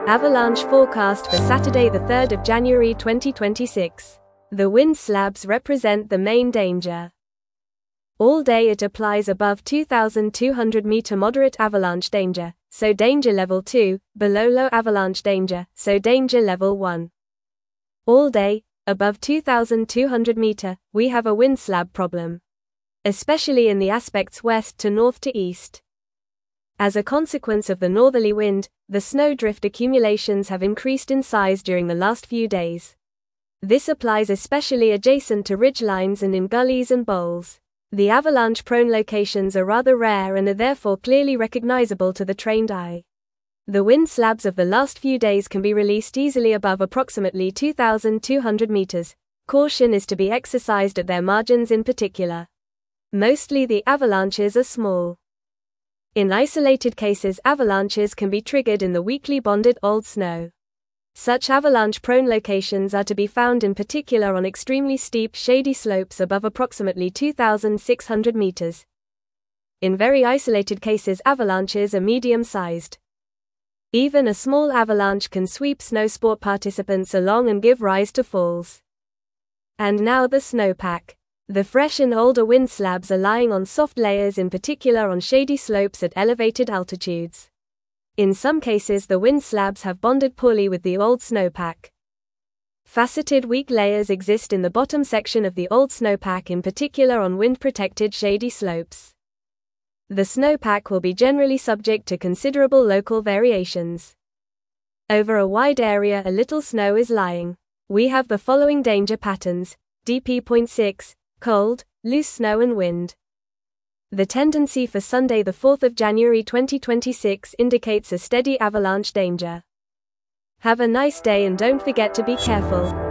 Avalanche forecast for Saturday the 3rd of January 2026. The wind slabs represent the main danger. All day it applies above 2,200 meter moderate avalanche danger, so danger level 2, below low avalanche danger, so danger level 1. All day, above 2,200 meter, we have a wind slab problem, especially in the aspects west to north to east. As a consequence of the northerly wind, the snowdrift accumulations have increased in size during the last few days. This applies especially adjacent to ridgelines and in gullies and bowls. The avalanche-prone locations are rather rare and are therefore clearly recognizable to the trained eye. The wind slabs of the last few days can be released easily above approximately 2,200 meters. Caution is to be exercised at their margins in particular. Mostly the avalanches are small. In isolated cases, avalanches can be triggered in the weakly bonded old snow. Such avalanche-prone locations are to be found in particular on extremely steep, shady slopes above approximately 2,600 meters. In very isolated cases, avalanches are medium-sized. Even a small avalanche can sweep snow sport participants along and give rise to falls. And now the snowpack. The fresh and older wind slabs are lying on soft layers, in particular on shady slopes at elevated altitudes. In some cases, the wind slabs have bonded poorly with the old snowpack. Faceted weak layers exist in the bottom section of the old snowpack, in particular on wind-protected shady slopes. The snowpack will be generally subject to considerable local variations. Over a wide area, a little snow is lying. We have the following danger patterns: DP.6, cold, loose snow and wind. The tendency for Sunday the 4th of January 2026 indicates a steady avalanche danger. Have a nice day and don't forget to be careful.